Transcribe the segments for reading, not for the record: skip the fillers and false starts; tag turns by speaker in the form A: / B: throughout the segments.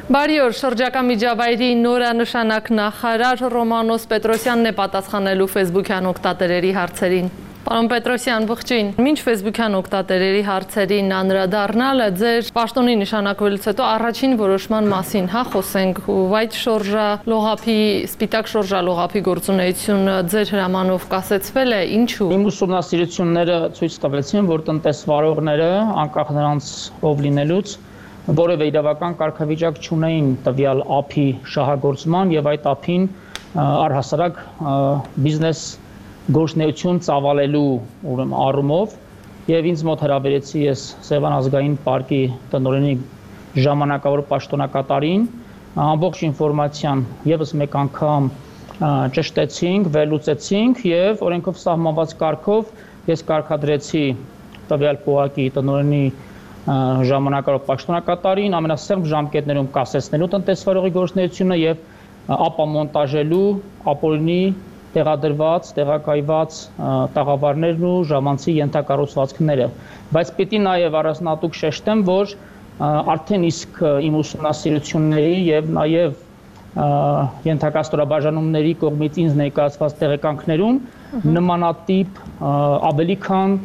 A: Բարի օր, շրջակա միջավայրի նորանշանակ նախարար Ռոմանոս Պետրոսյանն է պատասխանելու Facebook-յան օգտատերերի հարցերին։ Պարոն Պետրոսյան, ողջույն։ Մինչ Facebook-յան օգտատերերի հարցերին անդրադառնալը ձեր պաշտոնի նշանակվելուց հետո առաջին որոշման մասին, խոսենք, white շորժա լողափի, սպիտակ շորժա լողափի գործունեությունը ձեր հրամանով կասեցվել է, ինչու։
B: Իմ ուսումնասիրությունները ցույց տվեցին, որ տնտեսվարողները անկախ նրանց ով լինելուց որևէ իրավական կարգավիճակ չունեին տվյալ ափի շահագործման եւ այդ ափին առհասարակ բիզնես գործունեություն ծավալելու առումով եւ ինձ մոտ հրավիրեցի ես Սևան ազգային պարկի տնօրենի ժամանակավոր պաշտոնակատարին ամբողջ ինֆորմացիան եւս մեկ անգամ ճշտեցինք, վերլուծեցինք եւ օրենքով սահմանված կարգով ես կարգադրեցի տվյալ պոակի տնօրենի ժամանակավոր պաշտոնակատարին ամենասեղմ ժամկետներում կասեցնելու տնտեսվարողի գործունեությունը եւ ապամոնտաժելու ապօրինի տեղադրված, տեղակայված տաղավարներն ու ժամանցի ենթակառուցվածքները, բայց պիտի նաեւ առանձնատուկ շեշտեմ, որ արդեն իսկ իմ ուսումնասիրությունների եւ նաեւ ենթակաստորաբաժանումների կողմից ինձ ներկայացված տեղեկանքներում նմանատիպ ավելի քան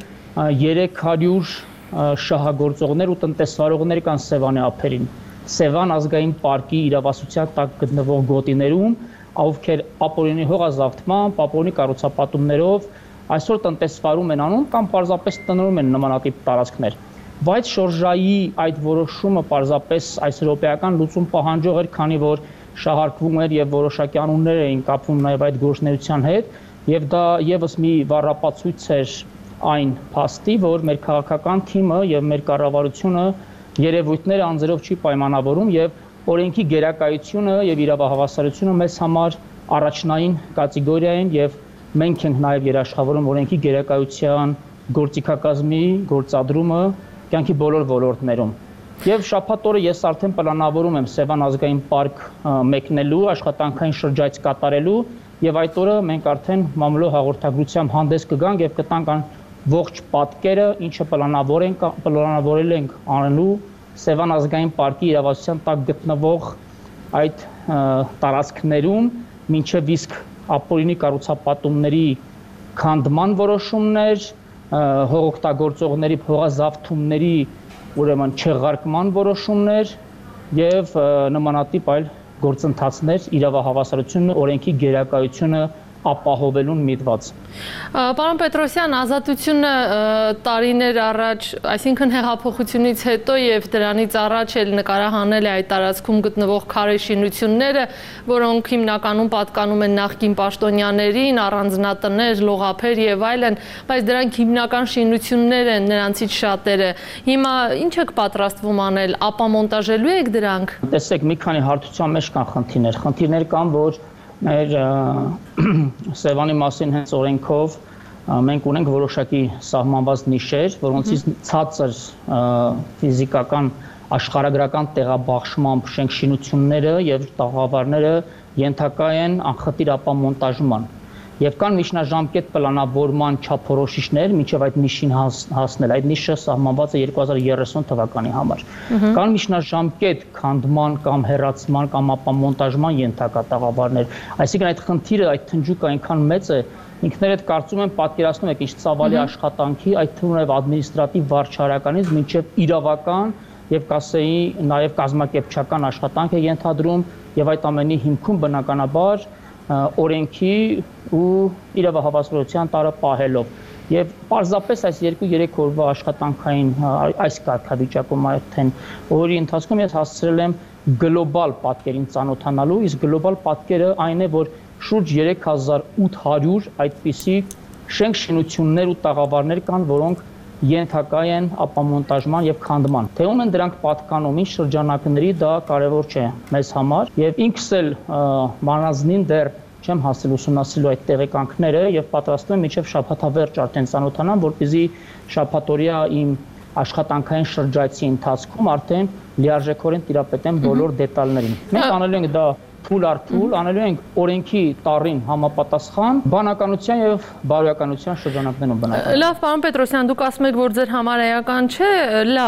B: 300 շահագործողներ ու տնտեսվարողներ կան Սևանի ափերին։ Սևան ազգային պարկի իրավասության տակ գտնվող գոտիներում, ովքեր ապօրինի հողազավթման, ապօրինի կառուցապատումներով այսօր տնտեսվարում են անում կամ պարզապես տնորում են նմանատիպ տարածքներ։ Բայց շորժայի այդ որոշումը պարզապես այս եվրոպական լուծում պահանջող էր, քանի որ շահարկվում էր եւ որոշակի անուններ էին կապվում նաեւ այդ գործունեության հետ, եւ դա եւս մի վառապացույց էր այն փաստի, որ մեր քաղաքական թիմը եւ մեր կառավարությունը երևույթները անձերով չի պայմանավորում եւ օրենքի գերակայությունը եւ իրավահավասարությունը մեզ համար առաջնային կատեգորիա են եւ մենք ենք նաեւ երաշխավորում օրենքի գերակայության գործիքակազմի գործադրումը կյանքի բոլոր ոլորտներում։ Եվ շաբաթ օրը ես արդեն պլանավորում եմ Սևան ազգային պարկ մեկնելու, աշխատանքային շրջայց կատարելու եւ այդ օրը մենք արդեն մամուլի հաղորդագրությամբ հանդես կգանք եւ կտանք ողջ պատկերը, ինչը պլանավորել ենք անելու Սևան ազգային պարկի իրավասության տակ գտնվող այդ տարածքներում մինչև իսկ ապօրինի կառուցապատումների քանդման որոշումներ, հողօգտագործողների հողազավթումների ուրեմն չեղարկման որոշումներ եւ նմանատիպ այլ գործընթացներ իրավահավասարությունը, օրենքի գերակայությունը ապահովելուն միտված։
A: Պարոն Պետրոսյան, ազատությունը տարիներ առաջ, այսինքն հեղափոխությունից հետո եւ դրանից առաջ էլ նկարահանել է այդ տարածքում գտնվող քարե շինությունները, որոնք հիմնականում պատկանում են նախկին պաշտոնյաներին, առանձնատներ, լողափեր եւ այլն, բայց դրանք հիմնական շինություններ են, նրանցից շատերը։ Հիմա ինչ եք պատրաստվում անել, ապամոնտաժելու եք դրանք։
B: Տեսեք, մի քանի հարթության մեջ կան խնդիրներ կան, որ մեր Սևանի մասին հենց օրենքով մենք ունենք որոշակի սահմանված նիշեր, որոնցից ցածր ֆիզիկական աշխարհագրական տեղաբաշխմամբ շինությունները եւ տաղավարները ենթակա են անխտիր ապամոնտաժման եւ կան միջնաժամկետ պլանավորման չափորոշիչներ մինչեւ այդ նիշին հասնել։ Այդ նիշը սահմանված է 2030 թվականի համար։ Կան միջնաժամկետ քանդման կամ հեռացման կամ ապամոնտաժման ենթակա տաղավարներ։ Այսինքն այդ խնդիրը, այդ թնջուկը այնքան մեծ է, ինքներդ կարծում եմ պատկերացնում եք ինչ ցավալի աշխատանքի, այդ թվում նաև ադմինիստրատիվ վարչարականից մինչեւ իրավական եւ կասեի նաև կազմակերպչական աշխատանք է ենթադրում եւ այդ ամենի հիմքում բնականաբար օրենքի ու իրավահավասարության տարը պահելով եւ պարզապես այս 2-3 օրվա աշխատանքային այս կարգավիճակում արդեն օրի ընթացքում ես հասցրել եմ գլոբալ պատկերին ծանոթանալու, իսկ գլոբալ պատկերը այն է, որ շուրջ 3800 այդպիսի շինություններ ու տաղավարներ կան, որոնք ենթակա են ապամոնտաժման եւ քանդման։ Թե ում են դրանք պատկանում, ինչ շրջանակների, դա կարեւոր չէ մեզ համար եւ ինքս էլ մանրազնին դեռ չեմ հասել ուսումնասիրելու այդ տեղեկանքները եւ պատրաստվում եմ մինչեւ շաբաթավերջ արդեն ծանոթանամ, որպեսզի շաբաթօրյա իմ աշխատանքային շրջայցի ընթացքում արդեն լիարժեքորեն տիրապետեմ բոլոր դետալներին։ Մենք անելու ենք դա փուլ առ փուլ, անելու ենք օրենքի տառին համապատասխան բանականության եւ բարոյականության շրջանակներում բնական։
A: Լավ, պարոն Պետրոսյան, դուք ասում եք, որ ձեր համար էական չէ, լավ։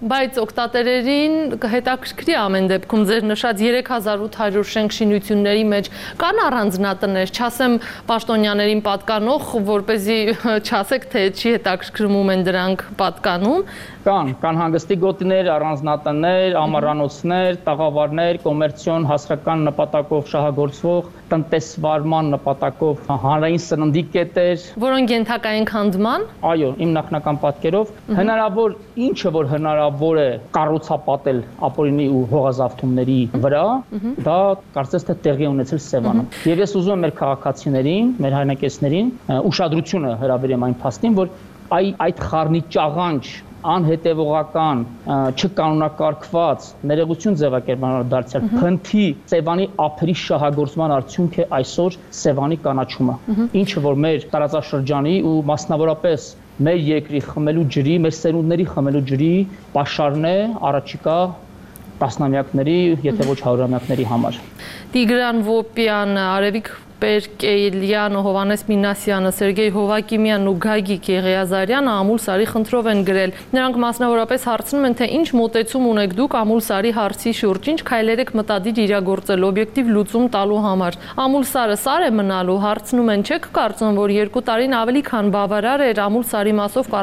A: Բայց օգտատերերին հետաքրքրի ամեն դեպքում ձեր նշած 3800 շենք շինությունների մեջ կան առանձնատներ, չասեմ պաշտոնյաներին պատկանող, որպեսզի չասեք, թե չի հետաքրքրում են դրանք պատկանում։
B: Կան հանգստի գոտիներ, առանձնատներ, ամառանոցներ, տաղավարներ, կոմերցիոն հասարակական նպատակով շահագործվող, տնտեսվարման նպատակով հանրային սննդի կետեր,
A: որոնք ենթակային քանդման։
B: Այո, իմ նախնական պատկերով հնարավոր ինչը որ հնարավոր է կառուցապատել ապօրինի ու հողազավթումների վրա, դա կարծես թե տեղի ունեցել Սևանում։ Եվ ես ուզում եմ մեր քաղաքացիներին, մեր հայրենակիցներին ուշադրությունը հրավիրեմ այն փաստին, որ այդ խառնի ճաղանջ անհետևողական, չկանոնակարգված ներողություն ձևակերպանալ դարձյալ փնթի Սևանի ափերի շահագործման արդյունք է այսօր Սևանի կանաչումը, ինչը որ մեր տարածաշրջանի ու մասնավորապես մեր երկրի խմելու ջրի, մեր սերունդների խմելու ջրի պաշարն է առաջիկա տասնամյակների, եթե ոչ հարյուրամյակների համար։
A: Տիգրան Վոպյան, Արևիկ Պերկելյանը, Հովանես Մինասյանը, Սերգեյ Հովակիմյանն ու Գագիկ Եղիազարյանը Ամուլսարի խնդրով են գրել։ Նրանք մասնավորապես հարցնում են, թե ինչ մոտեցում ունեք դուք Ամուլսարի հարցի շուրջ, ինչ քայլեր եք մտադիր իրագործել օբյեկտիվ լուծում տալու համար։ Ամուլսարը սար է մնալու, հարցնում են, չեք կարծում, որ 2 տարին ավելի քան բավարար էր Ամուլսարի մասով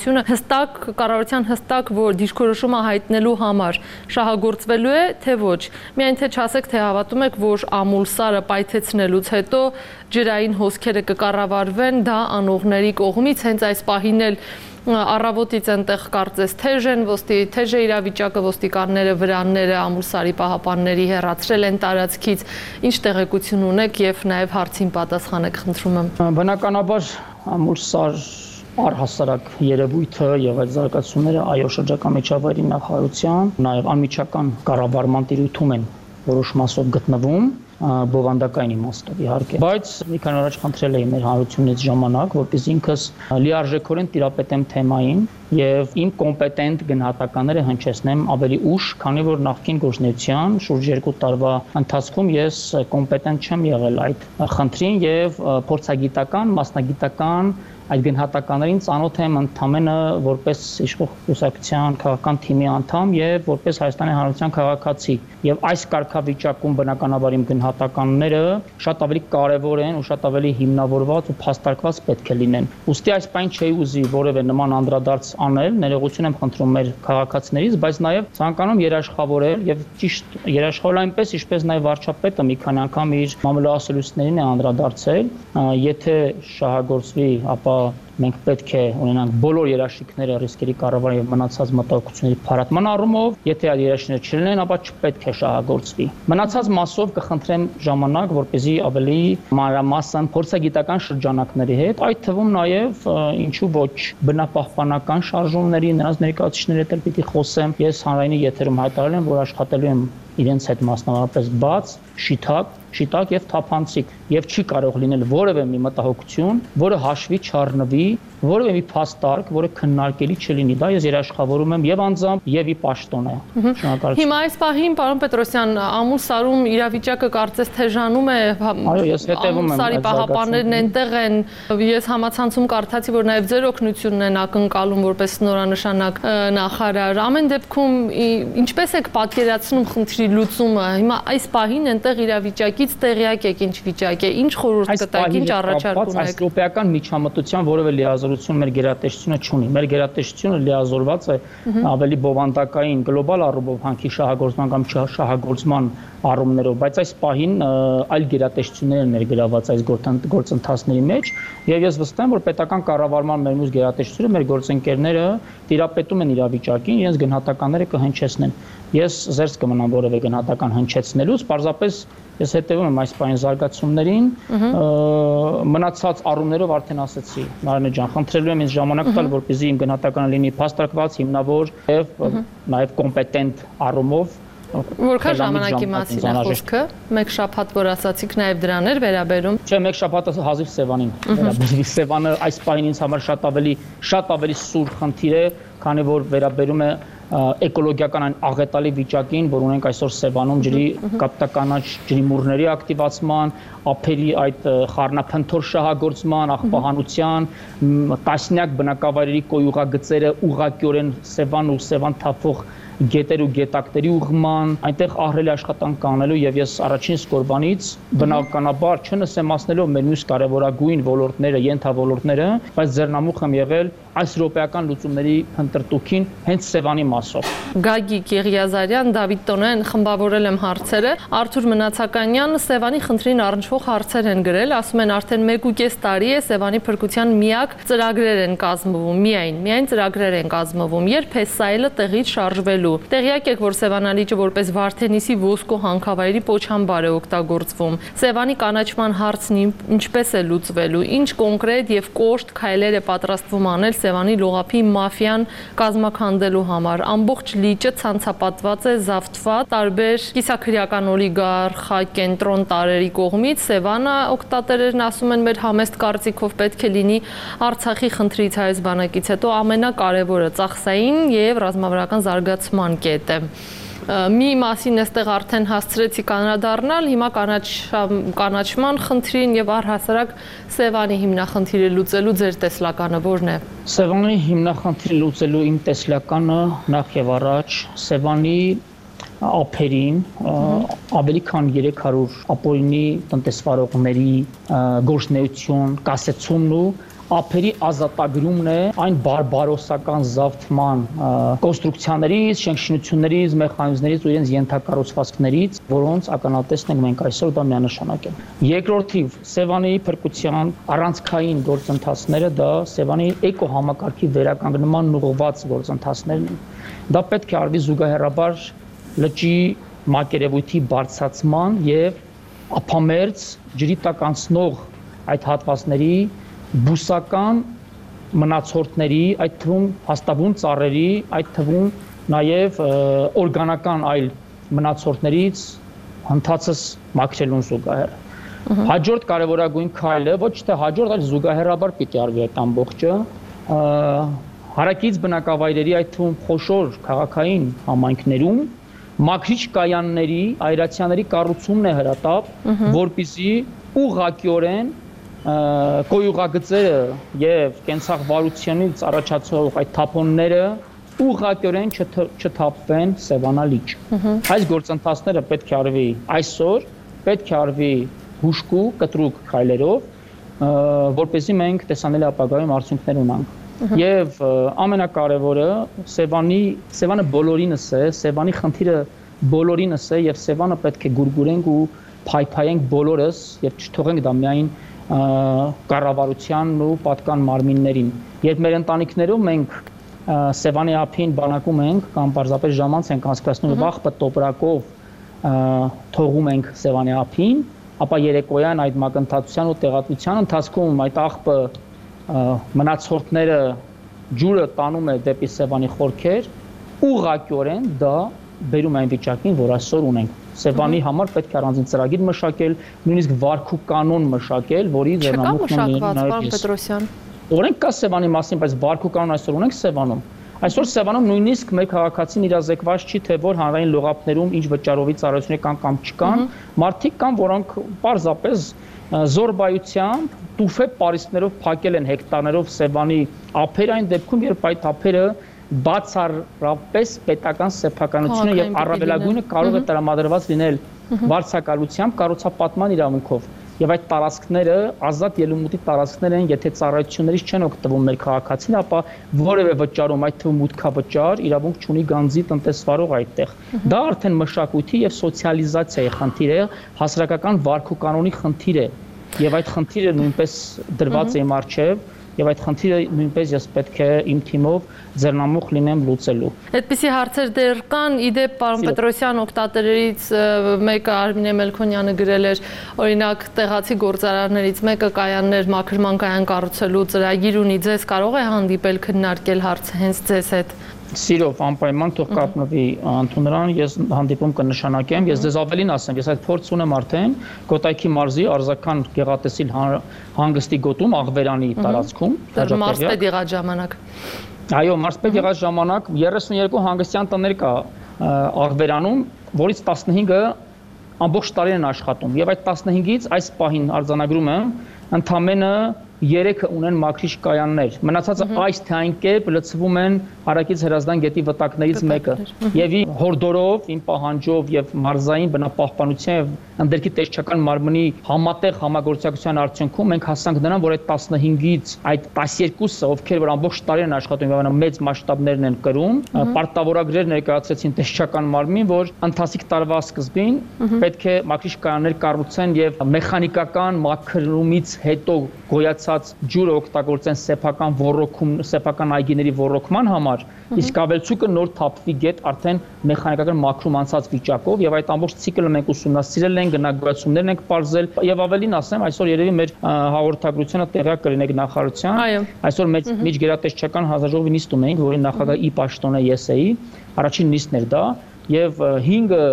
A: կառավարության հստակ դիրքորոշումը հայտնելու համար, շահագործվելու է, թե ոչ։ Միայն թե չասեք, թե հավատում եք, որ Ամուլսարը պայթեցնելուց հետո ջրային հոսքերը կկառավարվեն դա անողների կողմից, հենց այս պահին էլ առավոտից այնտեղ կարծես թեժ է իրավիճակը, ոստիկանները վրանները Ամուլսարի պահապանների հեռացրել են տարածքից, ինչ տեղեկություն ունեք եւ նաեւ հարցին պատասխանեք, խնդրում եմ։
B: Բնականաբար Ամուլսար առհասարակ երևույթը եւ այդ զարգացումները այո շրջակա միջավայրի նախարարության, նաեւ անմիջական կառավարման տիրույթում են որոշ մասով գտնվում, բովանդակային իմաստով իհարկե, բայց մի քանի օր առաջ խնդրել էի մեր հանրությունից ժամանակ, որպեսզի ինքս լիարժեքորեն տիրապետեմ թեմային եւ իմ կոմպետենտ գնահատականները հնչեցնեմ ավելի ուշ, քանի որ նախկին գործունեության շուրջ 2 տարվա ընթացքում ես կոմպետենտ չեմ եղել այդ խնդրին եւ փորձագիտական, մասնագիտական այդ գնահատականներին ծանոթ եմ ընդամենը որպես իշխող կուսակցության քաղաքական թիմի անդամ եւ որպես Հայաստանի Հանրապետության քաղաքացի եւ այս կարգավիճակում բնականաբար իմ գնահատականները շատ ավելի կարեւոր են ու շատ ավելի հիմնավորված ու փաստարկված պետք է լինեն։ Ուստի այս բան չէի ուզի որևէ նման անդրադարձ անել, ներողություն եմ խնդրում մեր քաղաքացիներից, բայց նաեւ ցանկանում երաշխավորել եւ ճիշտ երաշխավորել այնպես, ինչպես նաեւ վարչապետը մի քանի անգամ իր մամուլոասելույցներին է անդրադարձել, եթե շահագործվի, ապա մենք պետք է ունենանք բոլոր երաշխիքները ռիսկերի կառավարման եւ մնացած մտահոգությունների փարատման առումով, եթե այդ երաշխիքները չլինեն, ապա չպետք է շահագործվի։ Մնացած մասով կխնդրեմ ժամանակ, որպեսզի ավելի մանրամասն փորձագիտական շրջանակների հետ, այդ թվում նաեւ ինչու ոչ բնապահպանական շարժումների, նրանց ներկայացուցիչների հետ պիտի խոսեմ։ Ես հանրայինի եթերում հայտարարել եմ, որ աշխատելու եմ իրենց հետ մասնավորապես բաց, շիտակ եւ թափանցիկ եւ չի կարող լինել որևէ մի մտահոգություն, որը հաշվի չառնվի, որևէ մի փաստարկ, որը քննարկելի չլինի։ Դա ես երաշխավորում եմ եւ անձամբ եւ ի պաշտոնե։ Շնորհակալություն։
A: Հիմա այս պահին, պարոն Պետրոսյան, Ամուլսարում իրավիճակը կարծես թեժանում է։
B: Այո, ես հետևում եմ։
A: Ամուլսարի պահապաններն այնտեղ են։ Ես համացանցում կարդացի, որ նաեւ ձեր օգնությունն են ակնկալում որպես նորանշանակ նախարար։ Ամեն դեպքում ինչպես եք պատկերացնում խնդրի լուծումը։ Հիմա այս պահին այնտեղ իրավիճակից տեղյակ եք ինչ վիճակ է, ինչ խորհուրդ կտաք, ինչ առաջարկ ունեք։
B: Այս ռոպեական միջամտության որևէ լիազորություն մեր գերատեսչությունը չունի։ Մեր գերատեսչությունը լիազորված է ավելի բովանդակային գլոբալ առումով հանքի շահագործման կամ չշահագործման առումներով, բայց այս պահին այլ գերատեսչություններ են ներգրաված այս գործընթացների մեջ եւ ես վստահ եմ, որ պետական կառավարման մեր մյուս գերատեսչությունները, մեր գործընկերները տիրապետում են իրավիճակին, իրենց գնահատականները կհնչեցնեն։ Ես զերծ կմնամ որևէ գնահատական հնչեցնելուց, պարզապես ես հետևում եմ այս պահին զարգացումներին, մնացած առումներով արդեն ասեցի, Նարինե ջան, խնդրելու եմ ինձ ժամանակ տալ, որպեսզի իմ գնահատականը լինի փաստարկված, հիմնավոր եւ նաեւ կոմպետենտ առումով։
A: Որքան ժամանակի մասին է խոսքը, մեկ շաբաթ որ ասացիք նաև դրան էր վերաբերում։
B: Չէ, մեկ շաբաթը հազիվ Սևանին վերաբերվի։ Սևանը այս պահին ինձ համար շատ ավելի սուր խնդիր է, քանի որ վերաբերում է էկոլոգիական այն աղետալի վիճակին, որ ունենք այսօր Սևանում ջրի կապտականաչ ջրիմուռների ակտիվացման, ափերի այդ խառնափնթոր շահագործման, աղբահանության, տասնյակ բնակավայրերի կոյուղագծերը ուղղակիորեն Սևան ու Սևան թափող գետեր ու գետակների ուղղման, այնտեղ ահռելի աշխատանք կանելու եւ ես առաջին սկորբանից բնականաբար չնսեմացնելով մեր մյուս կարևորագույն ոլորտները, ենթավոլորտները, բայց ձեռնամուխ եմ եղել այս եվրոպական լուծումների հնդրտուքին հենց Սևանի մասով։
A: Գագիկ Եղիազարյան, Դավիթ Տոնոյան, խմբավորել եմ հարցերը։ Արթուր Մնացականյան Սևանի խնդրին առնչվող հարցեր են գրել, ասում են արդեն 1.5 տարի է Սևանի փրկության միակ ծրագրեր են կազմվում, միայն ծրագրեր են կազմվում, երբ է սայլը տեղից շարժվելու։ Տեղյակ եք, որ Սևանալիճը որպես Վարդենիսի ոսկու հանքավայրի պոչամբար է օգտագործվում։ Սևանի կանաչման հարցն ինչպես է լուծվելու, ինչ կոնկրետ եւ կոշտ քայլեր է պատրաստվում անել Սևանի լողափի մաֆիան կազմաքանդելու համար։ Ամբողջ լիճը ցանցապատված է զավթված տարբեր կիսաքրեական օլիգարխակենտրոն տարերի կողմից։ Սևանը օգտատերերն ասում են մեր համեստ կարծիքով պետք է լինի Արցախի խնդրից հայոց բանակից հետո ամենակարևորը ծախսային եւ ռազմավարական զարգացման կետը։ Մի մասին այստեղ արդեն հասցրեցի կանրադառնալ, հիմա կանաչման խնդրին եւ առհասարակ Սևանի հիմնախնդիրը լուծելու ձեր տեսլականը որն է։
B: Սևանի հիմնախնդիրը լուծելու իմ տեսլականը նախ եւ առաջ Սևանի ափերին ավելի քան 300 ապօրինի տնտեսվարողների գործունեություն կասեցումն ու ափերի ազատագրումն է այն բարբարոսական զավթման կոնստրուկցիաներից, շենքշինություններից, մեխանիզմներից ու իրենց ենթակառուցվածքներից, որոնց ականատեսն ենք մենք այսօր, դա միանշանակ է։ Երկրորդիվ, Սևանի փրկության առանցքային գործընթացները դա Սևանի էկոհամակարգի վերականգնման ուղղված գործընթացներն են։ Դա պետք է արվի զուգահեռաբար լճի մակերևույթի բարձրացման եւ ափամերձ ջրի տակ անցնող այդ հատվածների բուսական մնացորդների, այդ թվում հաստավուն ծառերի, այդ թվում նաև օրգանական այլ մնացորդներից հնդածս մաքրելուն զուգահեռ։ Հաջորդ կարևորագույն քայլը, ոչ թե հաջորդ, այլ զուգահեռաբար պիտի արվի այդ ամբողջը, հարակից բնակավայրերի, այդ թվում խոշոր քաղաքային համայնքներում մաքրիչ կայանների, այրացիաների կառուցումն է հրատապ, որպեսզի ուղղակիորեն կոյուղագծերը եւ կենցաղվարությունից առաջացող այդ թափոնները ուղղակիորեն չթափվեն Սևանալիճ։ Այս գործընթացները պետք է արվի այսօր, պետք է արվի հուշկու, կտրուկ քայլերով, որպեսզի մենք տեսանելի ապագայում արդյունքներ ունենանք։ Եվ ամենակարևորը Սևանը բոլորինս է, Սևանի խնդիրը բոլորինս է եւ Սևանը պետք է գուրգուրենք ու փայփայենք բոլորս եւ չթողենք դա միայն կառավարությանն ու պատկան մարմիններին։ Երբ մեր ընտանիքներում մենք Սևանի ափին բանակում ենք կամ պարզապես ժամանց ենք անցկացնում եւ աղբը տոպրակով թողում ենք Սևանի ափին, ապա երեկոյան այդ մակընթացության ու տեղատվության ընթացքում այդ աղբը մնացորդները ջուրը տանում է դեպի Սևանի խորքեր, ուղղակիորեն դա բերում այն վիճակին, որ այսօր ունենք։ Սևանի համար պետք է առանձին ծրագիր մշակել, նույնիսկ վարք ու կանոն մշակել, որի ձեռնամուխն
A: Պետրոսյան։
B: Օրենք կա Սևանի մասին, բայց վարք ու կանոն այսօր ունենք Սևանում։ Այսօր Սևանում նույնիսկ մեր քաղաքացին իրազեկված չի, թե որ հանրային լողափներում ինչ վճարովի ծառայություններ կան կամ չկան, մարդիկ կան, որոնք պարզապես զորբայությամբ տուֆե պարիսպներով փակել են հեկտարներով Սևանի ափեր այն դեպքում, երբ այդ ափերը բացառապես պետական սեփականությունը եւ առավելագույնը կարող է տրամադրված լինել վարձակալությամբ կառուցապատման իրավունքով եւ այդ տարածքները ազատ ելումուտի տարածքներ են, եթե ծառայություններից չեն օգտվում մեր քաղաքացին, ապա որևէ վճարում, այդ թվում մուտքավճար, իրավունք չունի գանձի տնտեսվարող այդտեղ։ Դա արդեն մշակույթի եւ սոցիալիզացիայի խնդիր է, հասարակական վարք ու կանոնի խնդիր է եւ այդ խնդիրը նույնպես դրված է իմ առջեւ եւ այդ խնդիրը նույնպես ես պետք է իմ թիմով ձեռնամուխ լինեմ լուծելու։
A: Այդպիսի հարցեր դեռ կան, իդեպ պարոն Պետրոսյան օգտատերերից մեկը Արմինե Մելքոնյանը գրել էր, օրինակ տեղացի գործարարներից մեկը կայաններ մաքրման կայան կառուցելու ծրագիր ունի, ձեզ կարող է հանդիպել քննարկել հարցը հենց ձեզ հետ։
B: Սիրով անպայման թող կապնվի ընդունարան, ես հանդիպում կնշանակեմ, ես ձեզ ավելին ասեմ, ես այդ փորձ ունեմ արդեն Կոտայքի մարզի Արզական գեղատեսիլ հանգստի գոտում Աղվերանի տարածքում,
A: Մարզպետ եղած ժամանակ։
B: Այո, մարզպետ եղած ժամանակ 32 հանգստյան տներ կա Աղբերանում, որից 15-ը ամբողջ տարին են աշխատում եւ այդ 15-ից այս պահին արձանագրում եմ ընդամենը 3-ը ունեն մաքրիչ կայաններ։ Մնացածը այս թե այն կերպ լցվում են Հարակից Հրազդան գետի վտակներից մեկը։ Եվ հորդորով, իմ պահանջով եւ մարզային բնապահպանության եւ ընդերքի տեսչական մարմնի համատեղ համագործակցության արդյունքում մենք հասանք նրան, որ այդ 15-ից այդ 12-ը, ովքեր որ ամբողջ տարին են աշխատում եւ մեծ մասշտաբներն են կրում, պարտավորագրեր ներկայացրեցին տեսչական մարմին, որ ընթացիկ տարվա սկզբին պետք է մաքրիչ կայաններ կառուցեն եւ մեխանիկական մաքրումից հետո գոյացած ջուրը օգտագործեն սեփական ոռոգում, սեփական այգիների ոռոգման համար, իսկ ավելցուկը նոր թափվի գետ արդեն մեխանիկական մաքրում անցած վիճակով եւ այդ ամբողջ ցիկլը մենք ուսումնասիրել ենք, գնագույացումներ ենք բարձել եւ ավելին ասեմ, այսօր երևի մեր հաղորդագրությունը տեղյակ կլինեք նախարարության։ Այսօր մեծ միջգերատեսչական հանձնաժողովի նիստ ունենք, որի նախագահ ի պաշտոնե ես էի, առաջին նիստն էր դա եւ 5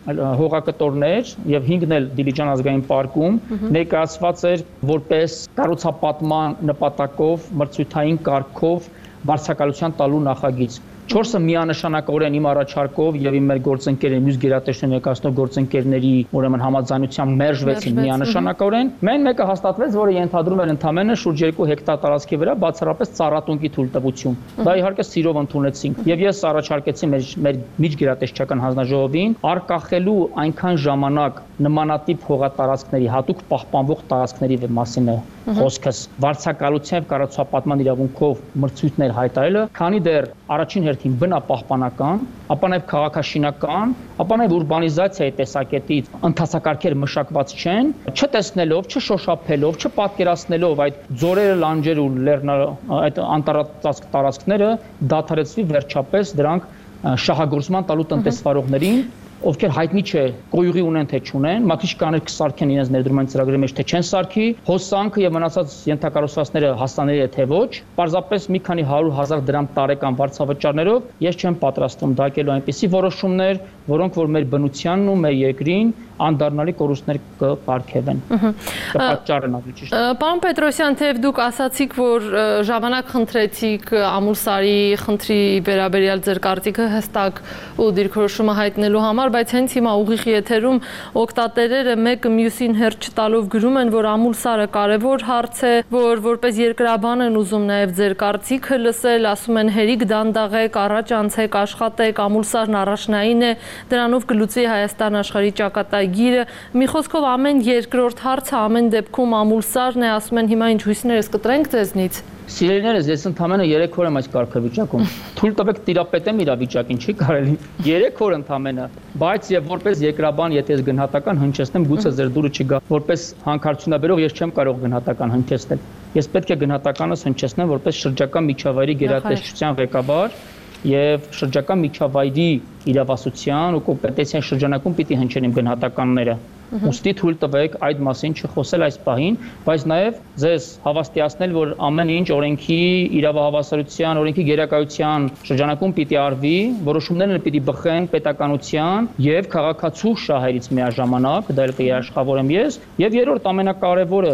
B: հողակտորներ եւ 5-ն էլ Դիլիջան ազգային պարկում ներկայացված էր որպես կառուցապատման նպատակով մրցույթային կարգով վարձակալության տալու նախագիծ 4-ը միանշանակորեն իմ առաջարկով եւ իմ մեր գործընկերների մյուս գերատեսչների ներկայացնող գործընկերների ուրեմն համաձայնությամբ մերժվեցին միանշանակորեն մեն մեկը հաստատվեց, որը ենթադրում էր ընդամենը շուրջ 2 հեկտար տարածքի վրա բացառապես ծառատունկի թույլտվություն։ Դա իհարկե սիրով ընդունեցինք եւ ես առաջարկեցի մեր միջգերատեսչական հանձնաժողովին արկախելու այնքան ժամանակ նմանատիպ հողատարածքների հատուկ պահպանվող տարածքների մասին է խոսքս վարձակալության եւ կառուցապատման իրավունքով մրցույթներ հայտարարելը, քանի դեռ առաջին հերթին բնապահպանական, ապա նաեւ քաղաքաշինական, ապա նաեւ ուրբանիզացիայի տեսակետից ընթացակարգեր մշակված չեն, չտեսնելով, չշոշափելով, չպատկերացնելով այդ ձորերը, լանջերը ու այդ անտառածածկ տարածքները դադարեցվի վերջապես դրանք շահագործման տալու տնտեսվարողներին ովքեր հայտնի չէ կոյուղի ունեն թե չունեն, մաքրիչ կաներ կսարքեն իրենց ներդրումային ծրագրերի մեջ թե չեն սարքի, հոսանքը եւ մնացած ենթակառուցվածքները հասանելի է թե ոչ, պարզապես մի քանի 100,000 դրամ տարեկան վարձավճարներով ես չեմ պատրաստվում դակելու այնպիսի որոշումներ, որոնք որ մեր բնությանն ու մեր երկրին անդառնալի կորուստներ կպարգևեն։ Կպատճառեն ավելի ճիշտ։
A: Պարոն Պետրոսյան, թեև դուք ասացիք, որ ժամանակ խնդրեցիք Ամուլսարի խնդրի վերաբերյալ ձեր կարծիքը հստակ ու դիրքորոշումը հայտնելու համար, բայց հենց հիմա ուղիղ եթերում օգտատերերը մեկը մյուսին հերթ չտալով գրում են, որ Ամուլսարը կարևոր հարց է, որ որպես երկրաբան են ուզում նաև ձեր կարծիքը լսել, ասում են հերիք դանդաղեք, առաջ անցեք, աշխատեք, Ամուլսարն առաջնային է, դրանով կլուծվի Հայաստան աշխարհի ճակատագիրը։ Մի խոսքով ամեն երկրորդ հարցը ամեն դեպքում Ամուլսարն է, ասում են հիմա ինչ հույսներս կտրենք ձեզնից։
B: Սիրելիներս, ես ընդամենը 3 օր եմ այս կարգավիճակում։ Թույլ տվեք տիրապետեմ իրավիճակին, չի կարելի։ 3 օր ընդամենը, բայց եւ որպես երկրաբան, եթե ես գնահատական հնչեցնեմ, գուցե ձեր դուրը չգա։ Որպես հանքարդյունաբերող ես չեմ կարող գնահատական հնչեցնել։ Ես պետք է գնահատականս հնչեցնեմ որպես շրջակա միջավայրի գերատեսչության ղեկավար եւ շրջակա միջավայրի իրավասության ու կոմպետենցիայի շրջանակում պիտի հնչեն իմ գնահատականները։ Ուստի թույլ տվեք այդ մասին չխոսել այս պահին, բայց նաև ձեզ հավաստիացնել, որ ամեն ինչ օրենքի իրավահավասարության, օրենքի գերակայության շրջանակում պիտի արվի, որոշումներն պիտի բխեն պետականության եւ քաղաքացու շահերից միաժամանակ, դա էլ կերաշխավորեմ ես, եւ երրորդ ամենակարևորը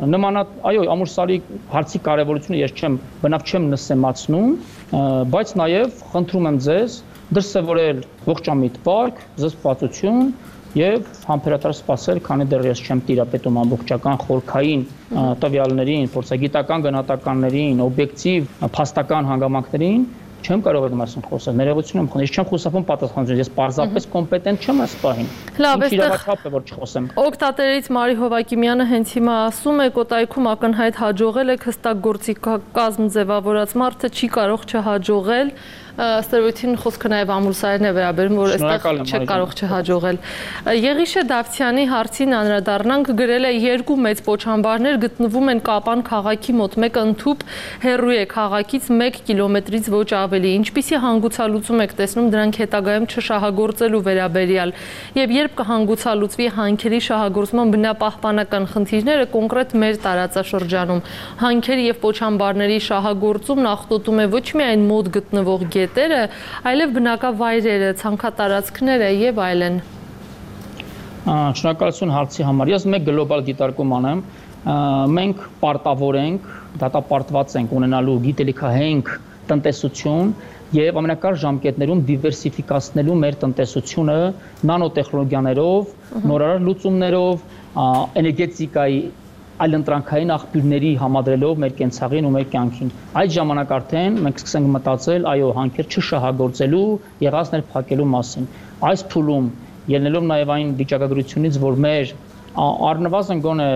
B: այո, Ամուլսարի հարցի կարևորությունը ես բնավ չեմ նսեմացնում, բայց նաև խնդրում եմ ձեզ դրսևորել ողջամիտ պարկ, զսպվածություն եւ համբերատար սպասել, քանի դեռ ես չեմ տիրապետում ամբողջական խորքային տվյալներին, փորձագիտական գնահատականներին, օբյեկտիվ փաստական հանգամանքներին, չեմ կարող այդ մասին խոսել։ Ներողություն եմ խնդրում, ես չեմ խուսափում պատասխանատվությունից, ես պարզապես կոմպետենտ չեմ այս պահին։
A: Լավ,
B: այստեղ է որ չխոսեմ։
A: Օգտատերից Մարի Հովակիմյանը հենց հիմա ասում է, Կոտայքում ակնհայտ հաջողել է հստակ գործիքակազմ ձևավորած մարդը չի կարող չհաջողել։ Ըստ խոսքը նաև Ամուլսարին է վերաբերում, որ այստեղ չէ կարող չհաջողել։ Եղիշե Դավթյանի հարցին անդրադառնանք, գրել է 2 մեծ պոչամբարներ գտնվում են Կապան քաղաքի մոտ, մեկը ընդհուպ հեռու է քաղաքից 1 կիլոմետրից ոչ ավելի։ Ինչպիսի հանգուցալուծում եք տեսնում դրանք հետագայում չշահագործելու վերաբերյալ եւ երբ կհանգուցալուծվի հանքերի շահագործման բնապահպանական խնդիրները կոնկրետ մեր տարածաշրջանում։ Հանքերի եւ պոչամբարների շահագործումն աղտոտում է ոչ միայն մոտ գտնվող գետերը, այլև բնակավայրերը, ցանքատարածքները եւ այլն։
B: Շնորհակալություն հարցի համար։ Ես մեկ գլոբալ դիտարկում անեմ։ Մենք պարտավոր ենք, դատապարտված ենք ունենալու գիտելիքահենք տնտեսություն եւ ամենակարճ ժամկետներում դիվերսիֆիկացնելու մեր տնտեսությունը նանոտեխնոլոգիաներով, նորարար լուծումներով, էներգետիկայի այլընտրանքային աղբյուրների համադրելով մեր կենցաղին ու մեր կյանքին։ Այդ ժամանակ արդեն մենք սկսենք մտածել, այո, հանքեր չշահագործելու, եղածներ փակելու մասին։ Այս փուլում ելնելով նաեւ այն վիճակագրությունից, որ մեր առնվազն գոնե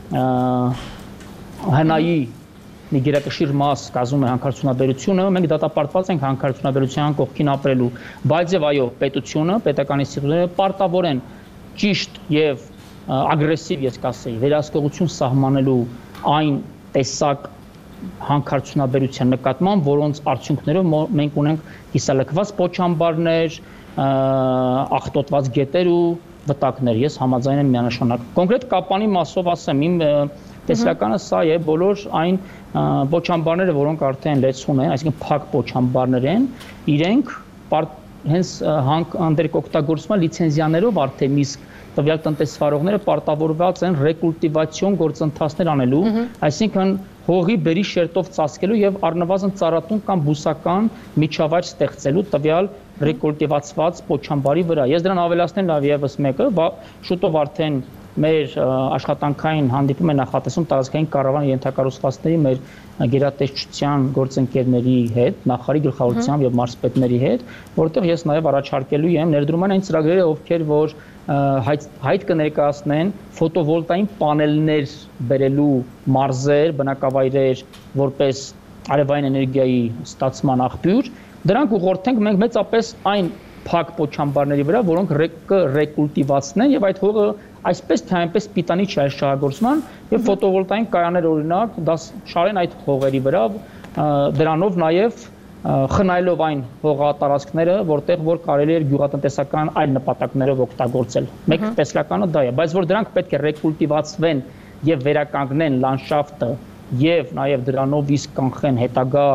B: հնայի մի գերակշիռ մաս կազմում է հանքարդյունաբերությունը, մենք դատապարտված ենք հանքարդյունաբերության կողքին ապրելու, բայց եւ այո, պետությունը, պետական ինստիտուտները պարտավոր են ճիշտ եւ ագրեսիվ, ես կասեի, վերահսկողություն սահմանելու այն տեսակ հանքարդյունաբերության նկատմամբ, որոնց արդյունքներով մենք ունենք կիսալքված պոչամբարներ, աղտոտված գետեր ու վտակներ, ես համաձայն եմ միանշանակ։ Կոնկրետ Կապանի մասով ասեմ, իմ տեսլականը սա է, բոլոր այն պոչամբարները, որոնք արդեն լեցուն են, այսինքն փակ պոչամբարներ են, իրենք հենց հանքօգտագործման լիցենզիաներով արդեն իսկ տվյալ տնտեսվարողները պարտավորված են ռեկուլտիվացիոն գործընթացներ անելու, այսինքն հողի բերի շերտով ծածկելու եւ առնվազն ծառատուն կամ բուսական միջավայր ստեղծելու տվյալ ռեկուլտիվացված պոչամբարի վրա։ Ես դրան ավելացնեմ նաեւ եւս մեկը, շուտով արդեն մեր աշխատանքային հանդիպում է նախատեսում տարածքային կառավարման ենթակառուցվածքների մեր գերատեսչության գործընկերների հետ, նախարարի գլխավորությամբ եւ մարզպետների հետ, որտեղ ես նաեւ առաջարկելու եմ ներդրում այն ծրագրերը, ովքեր որ հայտ կներկայացնեն ֆոտովոլտային պանելներ բերելու մարզեր, բնակավայրեր, որպես արևային էներգիայի ստացման աղբյուր, դրանք ուղղորդենք մենք մեծապես այն փակ պոչամբարների վրա, որոնք ռեկուլտիվացնեն եւ այդ հողը այսպես թե այնպես պիտանի չի շահագործման եւ ֆոտովոլտային կայաններ օրինակ դա շարեն այդ հողերի վրա, դրանով նաեւ խնայելով այն հողատարածքները, որտեղ որ կարելի է գյուղատնտեսական այլ նպատակներով օգտագործել։ Մեկ տեսլականը դա է, բայց որ դրանք պետք է ռեկուլտիվացվեն եւ վերականգնեն լանդշաֆտը եւ նաեւ դրանով իսկ կանխեն հետագա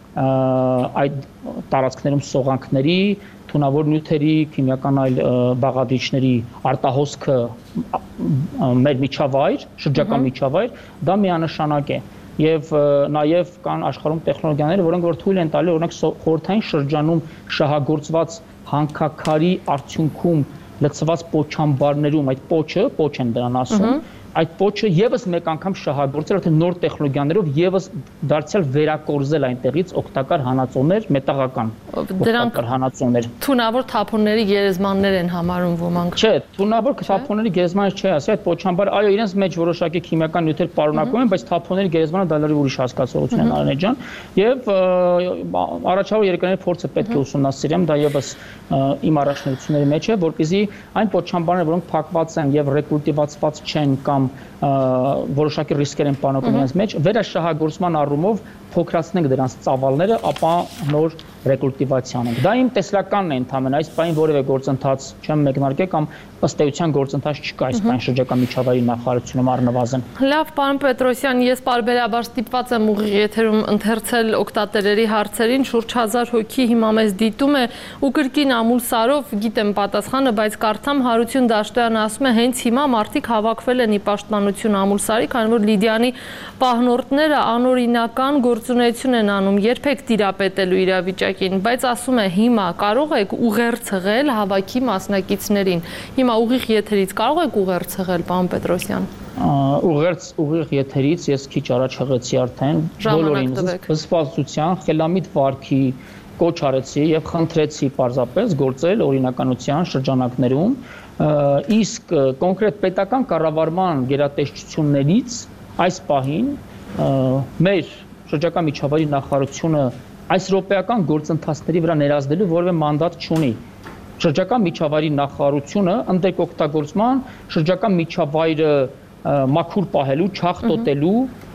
B: այդ տարածքներում սողանքների, թունավոր նյութերի, քիմիական այլ բաղադրիչների արտահոսքը մեր միջավայր, շրջակա միջավայր, դա միանշանակ է։ Եվ նաև կան աշխարհում տեխնոլոգիաներ, որոնք որ թույլ են տալի օրինակ խորհրդային շրջանում շահագործված հանքաքարի արդյունքում լցված պոչամբարներում այդ պոչ են դրան ասում, այդ պոչը եւս մեկ անգամ շահագործել արդեն նոր տեխնոլոգիաներով եւս դարձյալ վերակորզել այնտեղից օգտակար հանածոներ, մետաղական օգտակար հանածոներ։
A: Թունավոր թափոնների գերեզմաններ են համարում ոմանք։
B: Չէ, թունավոր թափոնների գերեզմանը չէ, ասի այդ պոչամբար, այո, իրենց մեջ որոշակի քիմիական նյութեր պարունակում են, բայց թափոնների գերեզմանը դա լրիվ ուրիշ հասկացողություն է, Արենե ջան, եւ առաջավոր երկրների փորձը պետք է ուսումնասիրեմ, դա եւս իմ առաջնորդությունների մեջ է, որպեսզի այն պոչամբարները, որոնք փակված են եւ ռեկուլտիվացված չեն կամ որոշակի ռիսկեր են պարունակում իրենց մեջ, վերաշահագործման առումով փոքրացնենք դրանց ծավալները, ապա նոր ռեկուլտիվացիան ենք։ Դա իմ տեսլականն է ընդհանրապես, այս բանի որևէ գործընթաց չեմ մեկնարկել կամ ըստ էության գործընթաց չկա այս բանի շրջակա միջավայրի նախարարությունում առնվազն։
A: Լավ, պարոն Պետրոսյան, ես պարբերաբար ստիպված եմ ուղիղ եթերում ընթերցել օգտատերերի հարցերին, շուրջ 1000 հոգի հիմա մեզ դիտում է ու կրկին ամուլսարով գիտեմ պատասխանը, բայց կարդամ Հարություն Դաշտոյանը ասում է հենց հիմա մարդիկ հավաքվել են ի պաշտպանություն ամուլսարի, քանի որ Լիդիանի պահնորդները անօրինական գործունեություն են անում, երբեք տիրապետելու իրավիճակին, բայց ասում է հիմա կարող եք ուղերձղել հավաքի մասնակիցներին։ Հիմա ուղիղ եթերից կարող եք ուղերձղել, պարոն Պետրոսյան։
B: Ուղիղ եթերից ես քիչ առաջ հղեցի արդեն բոլորին զսպվածության, խելամիտ վարքի կոչ արեցի եւ խնդրեցի պարզապես գործել օրինականության շրջանակներում, իսկ կոնկրետ պետական կառավարման գերատեսչություններից այս պահին մեր շրջակա միջավայրի նախարարությունը այս ռոպեական գործընթացների վրա ներազդելու որևէ մանդատ չունի։ Շրջակա միջավայրի նախարարությունը ընդդեմ օգտագործման շրջակա միջավայրը մաքուր պահելու, չախտոտելու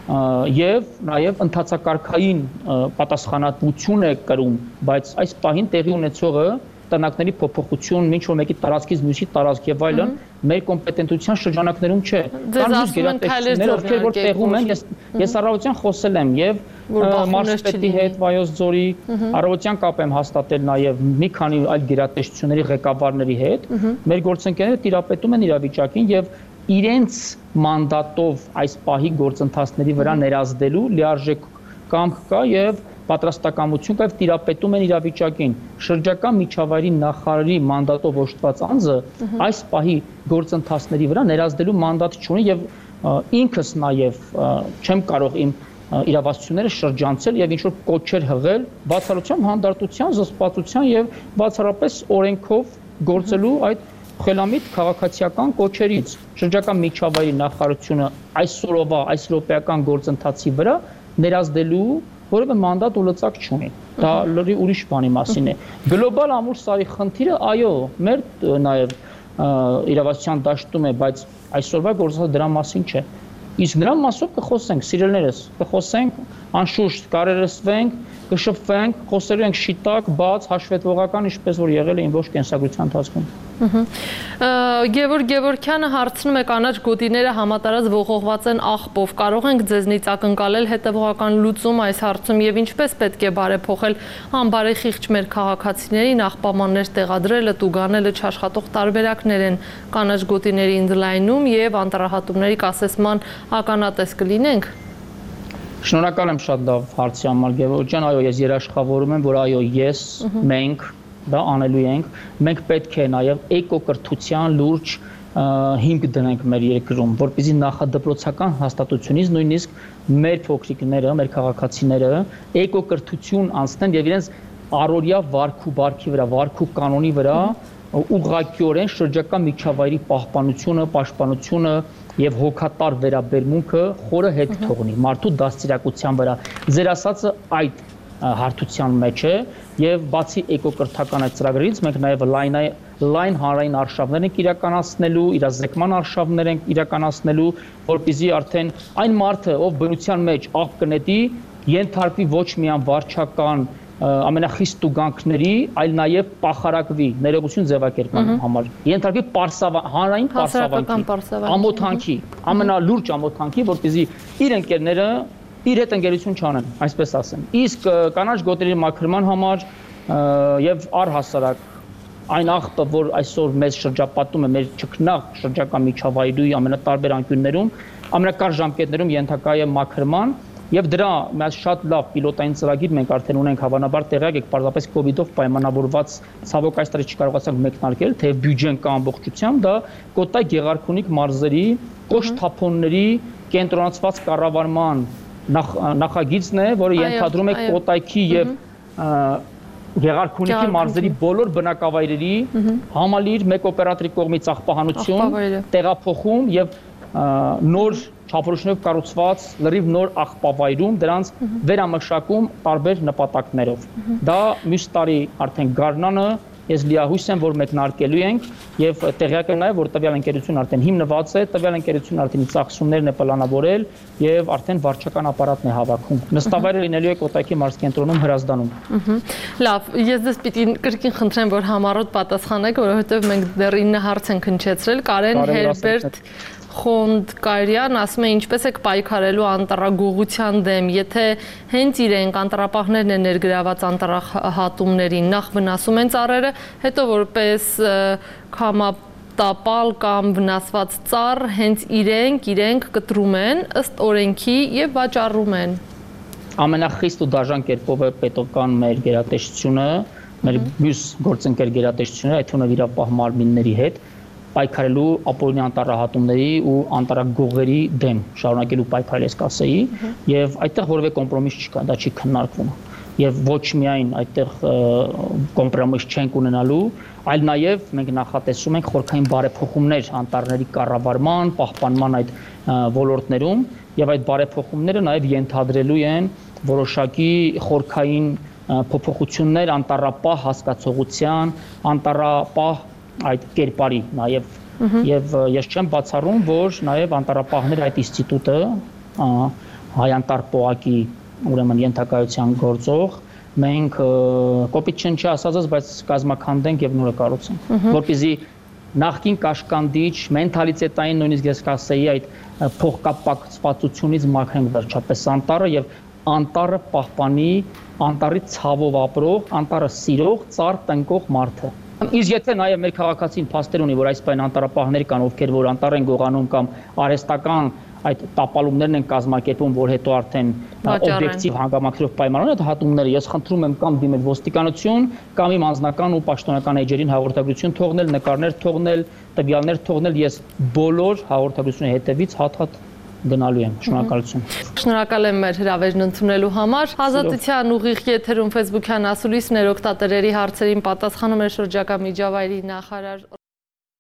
B: եւ նաեւ ընդհանցակարգային պատասխանատվություն է կրում, բայց այս պահին տեղի ունեցողը տնակների փոփոխություն, ինչ որ մեկի տարածքից մյուսի տարածք եւ այլն մեր կոմպետենտության շրջանակներում չէ։ Կան ուժ գերատեսչություններ, ովքեր որ տեղում են, ես առավոտյան խոսել եմ եւ մարզպետի հետ Վայոց ձորի, առավոտյան կապ եմ հաստատել նաեւ մի քանի այլ գերատեսչությունների ղեկավարների հետ։ Մեր գործընկերները տիրապետում են իրավիճակին եւ իրենց մանդատով այս պահի գործընթացների վրա ներազդելու լիարժեք կամք կա եւ պատրաստակամություն կա եւ տիրապետում են իրավիճակին։ Շրջակա միջավայրի նախարարի մանդատով օժտված անձը այս պահի գործընթացների վրա ներազդելու մանդատ չունի եւ ինքս նաեւ չեմ կարող իմ իրավասությունները շրջանցել եւ ինչ որ կոչեր հղել բացառությամբ հանդարտության, զսպվածության եւ բացառապես օրենքով գործելու այդ խելամիտ քաղաքացիական կոչերից։ Շրջակա միջավայրի նախարարությունը այսօրվա այս ռոպեական գործընթացի վրա ներազդելու որևէ մանդատ ու լծակ չունի։ Դա լրի ուրիշ բանի մասին է։ Գլոբալ ամուր սարի խնդիրը, այո, մեր նաեւ իրավասության դաշտում է, բայց այսօրվա գործընթացը դրա մասին չէ։ Իսկ նրա մասով կխոսենք, սիրելիներս, կխոսենք, անշուշտ կարերսվենք, կշփվենք, խոսելու ենք շիտակ, բաց, հաշվետվողական, ինչպես որ եղել է իմ ողջ կենսագրության ընթացքում։
A: Գևորգ Գևորգյանը հարցնում է կանաչ գոտիները համատարած ողողված են աղբով, կարող ենք ձեզնից ակնկալել հետևողական լուծում այս հարցում եւ ինչպես պետք է բարեփոխել անբարեխիղճ մեր քաղաքացիներին, աղբամաններ տեղադրելը, տուգանելը չաշխատող տարբերակներ են կանաչ գոտիների ընդլայնում եւ անտառահատումների կասեցման ականատես կլինենք։
B: Շնորհակալ եմ շատ լավ հարցի համար Գևորգ ջան, այո, ես երաշխավորում եմ, որ այո, ես, մենք դա անելու ենք, մենք պետք է նաև էկոկրթության լուրջ հիմք դնենք մեր երկրում, որպեսզի նախադպրոցական հաստատությունից նույնիսկ մեր փոքրիկները, մեր քաղաքացիները էկոկրթություն անցնեն եւ իրենց առօրյա վարքու բարքի վրա, վարքու կանոնի վրա ուղղակիորեն շրջակա միջավայրի պահպանությունը, պաշտպանությունը եւ հոգատար վերաբերմունքը խորը հետ թողնի մարդու դաստիարակության վրա։ Ձեր ասածը այդ հարթության մեջ է եւ բացի էկոկրթական այդ ծրագրից մենք նաեւ լայն հանրային արշավներ ենք իրականացնելու, իրազեկման արշավներ ենք իրականացնելու, որպեսզի արդեն այն մարդը, ով բնության մեջ աղբ կնետի, ենթարկվի ոչ միայն վարչական ամենախիստ տուգանքների, այլ նաեւ պախարակվի ներողություն ձևակերպման համար։ Ենթարկվի հանրային պարսավանքի, ամոթանքի, ամենալուրջ ամոթանքի, որպեսզի իր ընկերները իր հետ ընկերություն չանեն, այսպես ասեմ։ Իսկ կանաչ գոտիների մաքրման համար եւ առհասարակ այն աղբը, որ այսօր մեզ շրջապատում է մեր ճկնաղ շրջակա միջավայրի ամենատարբեր անկյուններում, ամենակարճ ժամկետներում ենթակա է մաքրման եւ դրա մեծ շատ լավ պիլոտային ծրագիր մենք արդեն ունենք, հավանաբար տեղյակ եք, պարզապես կոവിഡ്ով պայմանավորված ցավոք այս տարի չկարողացանք մեկնարկել, թե բյուջեն կա ամբողջությամբ, դա Կոտայ Գեղարքունիք մարզերի կոշտ թափոնների կենտրոնացված կառավարման նախագիծն է, որը ենթադրում է Կոտայքի եւ Գեղարքունիքի մարզերի բոլոր բնակավայրերի համալիր մեկ օպերատորի կողմից աղբահանություն, տեղափոխում եւ նոր չափորոշներով կառուցված լրիվ նոր աղբավայրում դրանց վերամշակում տարբեր նպատակներով։ Դա մյուս տարի արդեն գարնանը ես լիահույս եմ, որ մեկնարկելու ենք եւ տեղյակ եմ նաեւ, որ տվյալ ընկերությունը արդեն հիմնված է, տվյալ ընկերությունը արդեն ծախսումներն է պլանավորել եւ արդեն վարչական ապարատն է հավաքում։ Նստավայրը լինելու է Կոտայքի մարզկենտրոնում Հրազդանում։
A: Լավ, ես դες պիտի կրկին խնդրեմ, որ համառոտ պատասխանեք, որովհետեւ մենք դեռ 9 հարց ենք հնչեցրել։ Կարեն Հերբերտ Խոնդկարյան ասում է ինչպես եք պայքարելու անտառագողության դեմ, եթե հենց իրենք անտառապահներն են ներգրաված անտառահատումներին, նախ վնասում են ծառերը, հետո որպես քամատապալ կամ վնասված ծառ հենց իրենք կտրում են ըստ օրենքի եւ վաճառում են։
B: Ամենախիստ ու դաժան կերպով է պետական մեր գերատեսչությունը, մեր մյուս գործընկեր գերատեսչությունները, այդ թվում է վիրապահ մարմինների հետ պայքարելու ապօրինի անտառահատումների ու անտառագողերի դեմ շարունակելու պայքարել ես կասեի եւ այդտեղ որևէ կոմպրոմիս չկա, դա չի քննարկվում եւ ոչ միայն այդտեղ կոմպրոմիս չենք ունենալու, այլ նաեւ մենք նախատեսում ենք խորքային բարեփոխումներ անտառների կառավարման, պահպանման այդ ոլորտներում եւ այդ բարեփոխումները նաեւ ենթադրելու են որոշակի խորքային փոփոխություններ անտառապահ հասկացողության, անտառապահ այդ կերպարի նաև ես չեմ բացառում, որ նաև անտառապահներ այդ ինստիտուտը հայ-անտառ պոակի ուրեմն ենթակայության գործող մենք կոպիտ չի ասածս, բայց կազմաքանդենք եւ նորը կառուցենք, որպեսզի նախկին կաշկանդիչ մենթալիտետային նույնիսկ ես կասեի այդ փոխկապակցվածությունից մաքրենք վերջապես անտառը եւ անտառը պահպանի անտառի ցավով ապրող, անտառը սիրող, ծառ տնկող մարդը։ Իսկ եթե նաև մեր քաղաքացին փաստեր ունի, որ այս բան անտառապահներ կան, ովքեր որ անտառ են գողանում կամ արհեստական այդ տապալումներն են կազմակերպում, որ հետո արդեն օբյեկտիվ հանգամանքներով պայմանավորված այդ հատումները ես խնդրում եմ կամ դիմել ոստիկանություն, կամ իմ անձնական ու պաշտոնական էջերին հաղորդագրություն թողնել, նկարներ թողնել, տվյալներ թողնել, ես բոլոր հաղորդագրությունների հետևից հատ-հատ գնալու եմ։ Շնորհակալություն։
A: Շնորհակալ եմ մեր հրավերն ընդունելու համար։ Ազատության ուղիղ եթերում Facebook-յան ասուլիսներ օգտատերերի հարցերին պատասխանում էր շրջակա միջավայրի նախարար